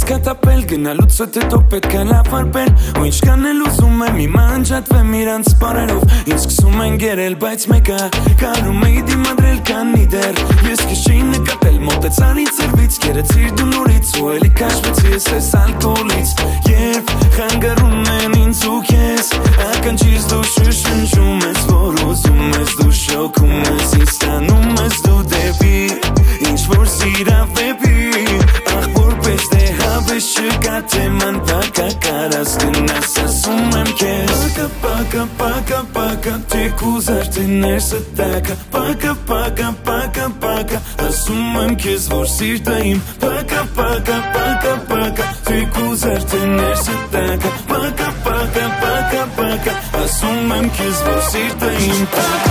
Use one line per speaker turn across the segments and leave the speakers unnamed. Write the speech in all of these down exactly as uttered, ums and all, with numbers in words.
կատապել Գնալուց հետո պետք է լավ արբել Ու ինչ կանել ուզում եմ իմ անջատվեմ իրանց սպարելով Ինձ սկսում են գերել բայց մեկը Կարում էի դիմադրել քանի դեռ Ես քեզ չէի նկատել մոտեցան ինձ սրվից Կերեցիր դու նորից ու էլի քաշվեցի ես ես ալկոհոլից Երբ խանգարում են ինձ ու քեզ Ականջից դու շշնջում ես որ ուզում ես դու շոքում ես Ինձ տանում ես դու դեպի Ինչ որ սիրավեպի Ախ որպես դե հավես չկա թե ման պակա կարաս գնաս ասում եմ քեզ Պակա պակա պակա պակա թեկուզ արդեն ներսը տակա Պակա պակա պակա պակա ասում եմ քեզ որ սիրտը իմ Պակա պակա պակա պակա թեկուզ արդեն ներսը տակա Պակա պակա պակա պակա ասում եմ քեզ որ սիրտը իմ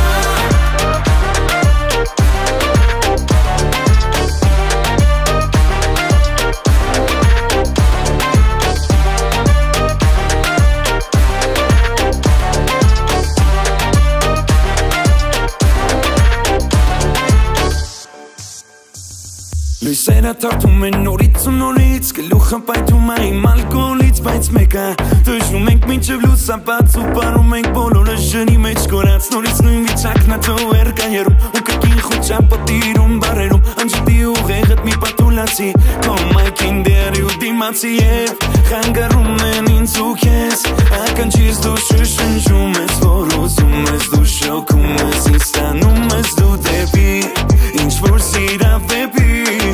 Լույսերը թարթում են նորից ու նորից Գլուխը պայթում է իմ ալկոհոլից Բայց մեկը դժվում ենք մինչև լուսաբաց Ու պարում ենք բոլորը ժնի մեջ կորած Նորից նույն վիճակն ատո երկայերում Ու կրկին խոչապտիրում բարերում Անջտի ուղեղդ մի պատուլացի Քո մայքին դերի ու դիմացի Եվ խանգարում են ինձ ու քեզ Ականջից դու շշնջում ես Որ ուզում ես դու շոքում ես Ինձ տանում ես դու դեպի Ինչ որ սիրավեպի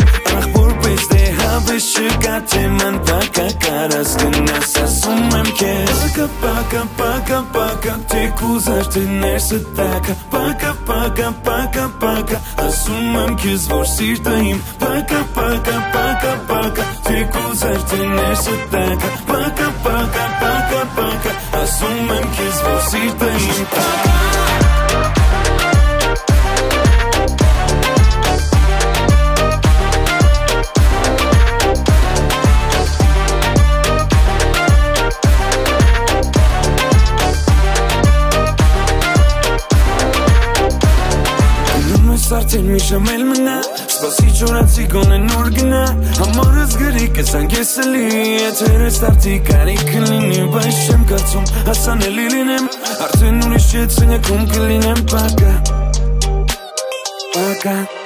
Հավես չկա թե ման պակա կարաս գնաս ասում եմ քեզ Պակա պակա պակա պակա թեկուզ արդեն ներսը տակա Պակա պակա պակա պակա ասում եմ քեզ որ սիրտը իմ Պակա պակա պակա պակա թեկուզ արդեն ներսը տակա Պակա պակա պակա պակա ասում եմ քեզ որ սիրտը իմ Արդեն մի ժամ էլ մնա Սպասի չորացի գոնե նոր գնա Համարս գրի կեսան կեսելի Եթերս արդի կարիքը լինի Բայց չեմ կարծում հասանելի լինեմ Արդեն ուրիշ չետ սենյակում կլինեմ Պակա Պակա